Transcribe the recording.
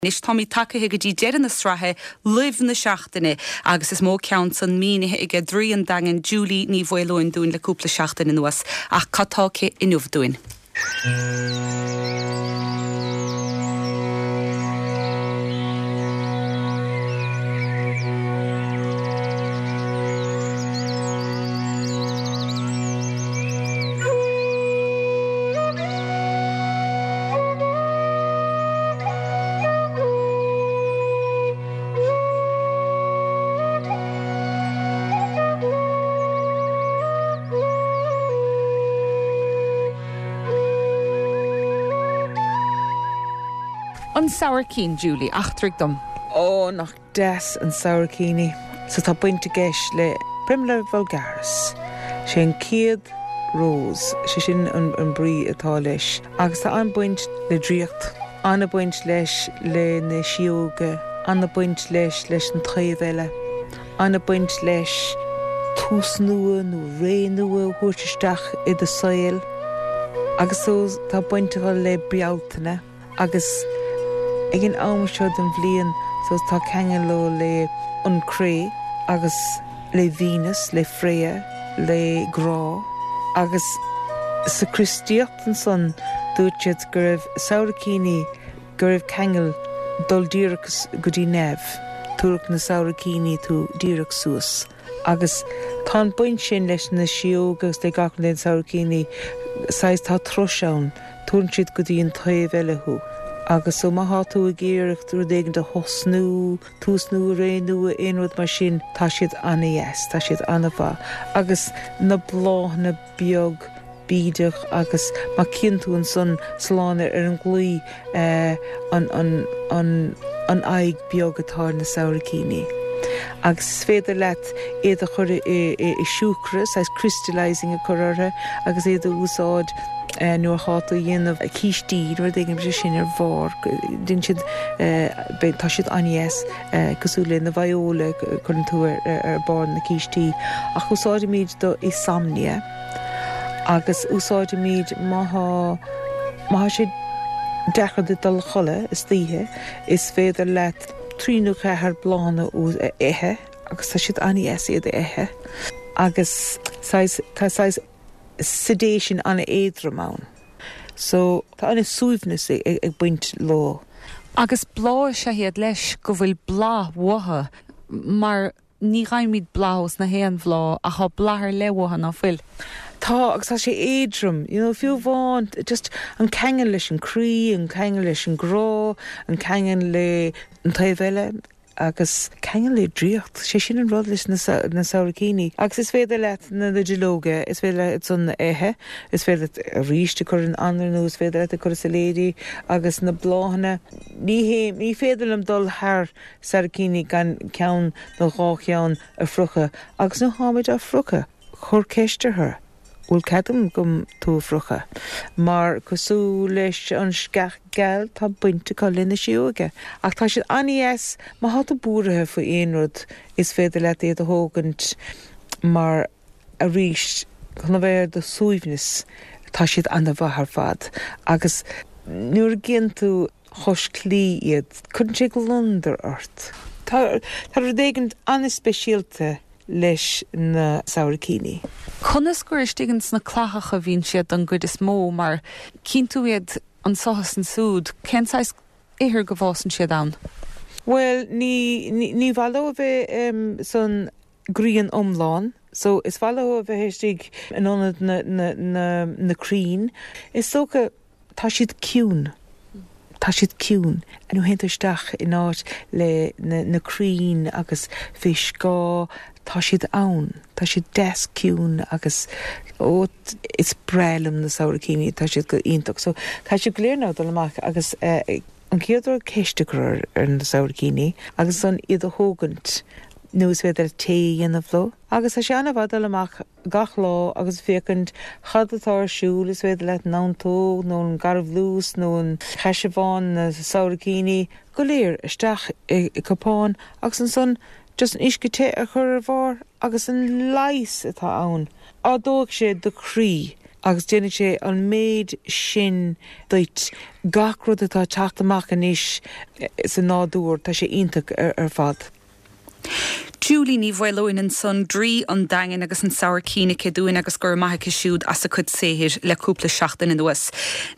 Nis Tommy take go dtí deireadh na strathe libh na seachtaine agus is mó ceann san mínithe ige dríon dagan Julie ní bhfuilúin dún le cúpla seachtaine nuas ach catáce inmh dúin. An Sourceen, Julie, achtrigdom. Nach des an Sourceenie. So tá buinte geis le Primla vulgaris. Sé an céad rose, sé sin an brí atá leis. Agus tá an buint le dríocht, anna buint leis le na sióga, anna buint leis an tréimhile, anna buint leis tús nua nó ré nua huirteisteach I do saoil. Agus so tá buinte le brialtaine, agus ag an ámaseo den bhliain so tá ceangal le an cré agus le Venus, le Freya, le Grá agus sa Christíocht an son dúirt go raibh Sourceenie go raibh ceangal dul díreachas go dtí neve túrach na Sourceenie tú díreach suas agus tá buint sin leis na siógas le gachan den Sourceenie sais tá troseán túrn siad go dtí an taobh thu. Agus so má tú a géireach trú dégan de hosnú, túsnú, rénú, éonrad mar sin, tá siad anna yes, tá siad anna bha. Agus na bláth na beag bídeach agus má cinnú an son sláine an glúi an aig beag atá na Sourceenie. Agus féidir leat éad a chur I siúcra, sais crystallizing a churartha, agus éad a úsáid nuair háta dhéanamh a cíistí nuair dégam sé sin bhar din siad tá siad anies cosú le na bhaola chun tú bar na cíistí ach úsáid míid do insomnia agus úsáid míid maitha sé dechar dul cholle is títhe is féidir leat tríú chéthar blána ó éthe agus tá siad anies iad éthe agus sais sedation anna éadramán. So, tá anna súbhnas ag buint lá. Agus blá sé héad leis go bhfuil blá watha, mar ní raimid blás na héan bhlá a chá bláthar le watha ná bhfuil. Tá, agus tá sé éadram, fiú bháin, just an ceangal leis an crí, an ceangal leis an grá, an ceangal le an taobhile, agus ceangal le dríocht, sé sin an rud leis na Sourceenie. Agus is féidir leat na dialóga, is féidir leat son na éthe, is féidir a ríiste chur an anra nó, is féidir leat a chur sa lédi, agus na bláhanna. Ní féidir am dul thar Sourceenie gan ceann na gá ceann a frucha, agus nó háid a frucha, chur céiste thar. Bhfuil cadam gom tú frucha. Mar cosú leis an sceach geal tá buinte cá lena siúige. Ach tá siad anies má hat a búrathe fa éonrad is féidir leat éad a hógant mar a ríist chuna bhéir do súbhnas tá siad anna bhathar fad. Agus nuair gin tú chos clí iad chun sé go lundar ort. Tá dégant anna speisialta leis na Sourceenie. Conas gur istigans na clachacha bhín siad an gcuid is mó, mar cíntu iad an sochas an súd, cenáis éthir go bhásan siad ann? Well, ní bhalo bheith son gríon omláin, so is bhalo bheith heistig an onad na crín, is socha tá siad ciún. Tá siad ciún, a nó héntaisteach in áit le na crín agus fis gá, tá siad ann, tá siad des ciún agus is brelam na Sourceenie, tá siad go ionach. So tá siad go léirná dul amach agus an céadú céisteachar ar na Sourceenie, agus an iad a hógant nús féidir té dhéanamh ló. Agus a sé anna bhadal amach gach lá agus fécant chadatáir siúil is féidir leit nántó nó an garbh lús nó an cheisibháin na Sourceenie go léir isteach I capáin agus an son just an iscite a chur bhar agus an leis atá ann. Á dóg sé do chrí agus déine sé an méid sin duit gacrúd atá teachtamach inis sa nádúr tá sé ionach ar fad. Julie ní bhfuilóin an son drí an dain agus an saoir cína dúin agus gur maithe siúd as a chud séhir leúpla seachtain in nuas.